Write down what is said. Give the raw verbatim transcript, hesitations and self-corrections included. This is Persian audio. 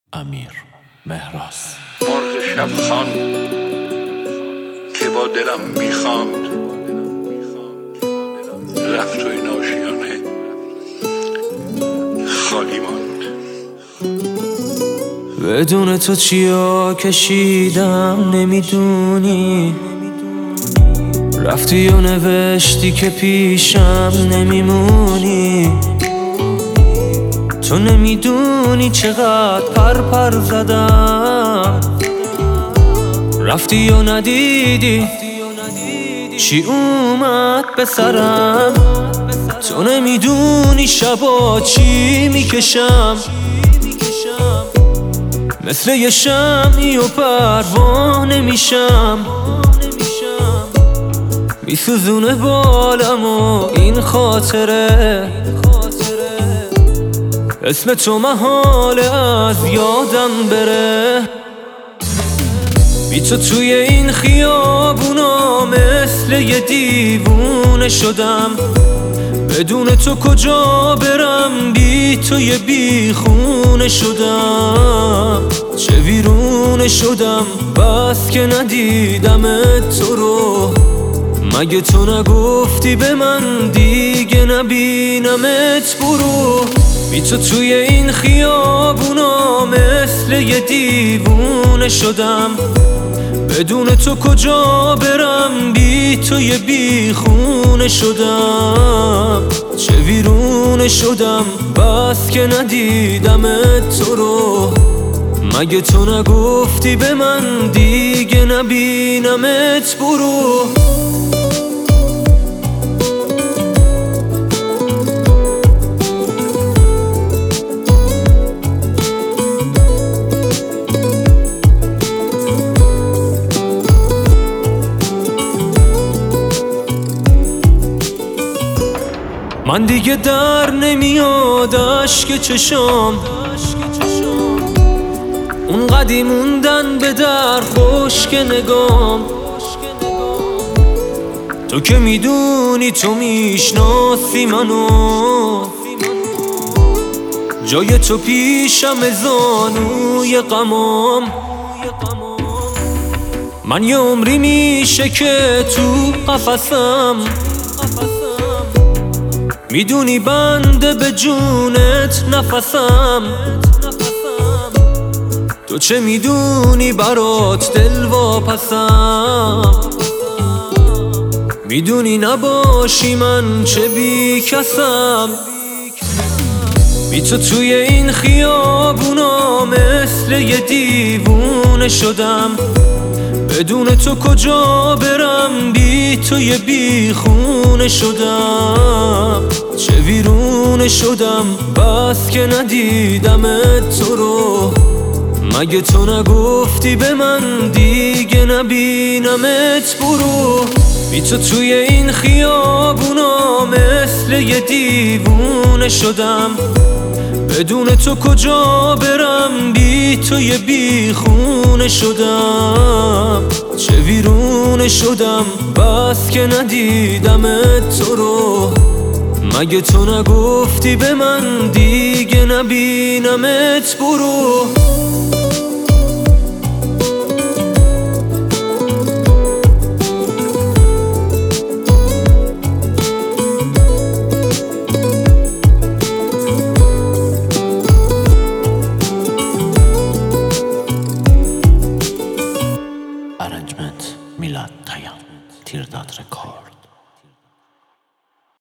امیر مهراز. مرغ شبخوان که با دلم میخواند رفت و این آشیانه خالی ماند. بدون تو چیا کشیدم نمیدونی، رفتی و نوشتی که پیشم نمیمونی. تو نمیدونی چقدر پر پر زدم، رفتی و ندیدی چی اومد به سرم. تو نمیدونی شبا چی میکشم، مثل یه شمعی و پروانه میشم. میسوزونه بالم و این خاطره، اسم تو محاله از یادم بره. بی تو توی این خیابونا مثل یه دیوونه شدم. بدون تو کجا برم، بی تو یه بیخونه شدم. چه ویرونه شدم بس که ندیدمت تو رو. مگه تو نگفتی به من دیگه نبینمت؟ برو. بی تو توی این خیابونا مثل یه دیوونه شدم. بدون تو کجا برم، بی تو یه بیخونه شدم. چه ویرونه شدم بس که ندیدمت تو رو. مگه تو نگفتی به من دیگه نبینمت؟ برو. من دیگه در نمیاد اشک چشام، اون قدی موندن به در خشک نگام. تو که میدونی تو میشناسی منو، جای تو پیشم زانوی غمام. من یه عمری میشه که تو قفسم، میدونی بنده به جونت نفسم. تو چه میدونی برات دل واپسم، میدونی نباشی من چه بی کسم. بی تو توی این خیابونا مثل یه دیوونه شدم. بدون تو کجا برم، بی تو یه بیخونه شدم. چه ویرونه شدم بس که ندیدمت تو رو. مگه تو نگفتی به من دیگه نبینمت؟ برو. بی تو توی این خیابونا مثل یه دیوونه شدم. بدون تو کجا برم، بی تو یه بیخونه شدم. چه ویرونه شدم بس که ندیدمت تو رو. مگه تو نگفتی به من دیگه نبینمت؟ برو. Arrangement میلاد تیام، تیرداد رکورد.